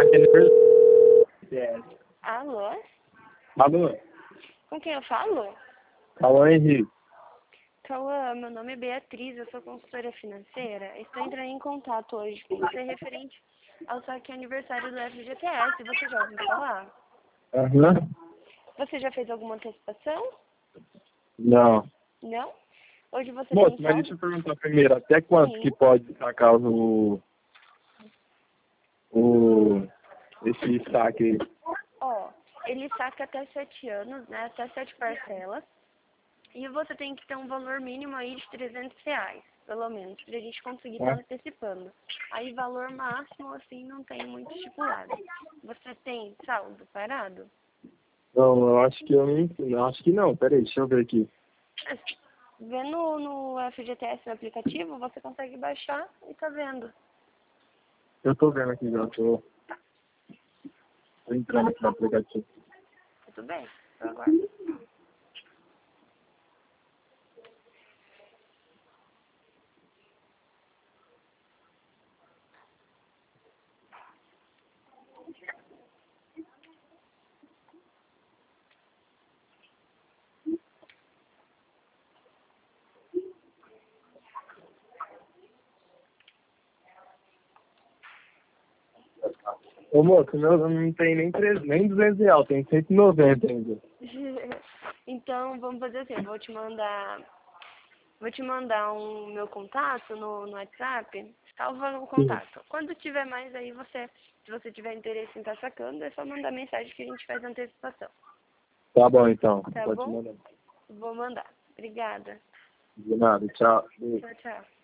aqui é aniversário. Alô? Alô? Com quem eu falo? Cauã Henrique. Cauã, meu nome é Beatriz, eu sou consultora financeira. Estou entrando em contato hoje com você referente ao saque aniversário do FGTS. Você já ouviu falar? Aham. Você já fez alguma antecipação? Não. Não? Hoje você Moço, tem mas saldo? deixa eu perguntar primeiro, até quanto Sim. que pode sacar esse saque aí? Ó, ele saca até 7 anos, né? Até 7 parcelas. E você tem que ter um valor mínimo aí de R$ 300, pelo menos, pra gente conseguir estar antecipando. Aí valor máximo, assim, não tem muito estipulado. Você tem saldo parado? Não, eu acho que eu acho que não. Peraí, deixa eu ver aqui. Vendo no FGTS no aplicativo, você consegue baixar e tá vendo. Eu tô vendo aqui já, tô entrando aqui no aplicativo. Tudo bem? Eu aguardo. Ô moço, meu não tem nem R$ 200, tem 190 ainda. Então, vamos fazer assim, eu vou te mandar um meu contato no WhatsApp, salva o Sim. contato. Quando tiver mais aí, se você tiver interesse em estar sacando, é só mandar mensagem que a gente faz a antecipação. Tá bom então, Tá pode bom? mandar. Vou mandar. Obrigada. De nada, tchau. Beijo. Tchau, tchau.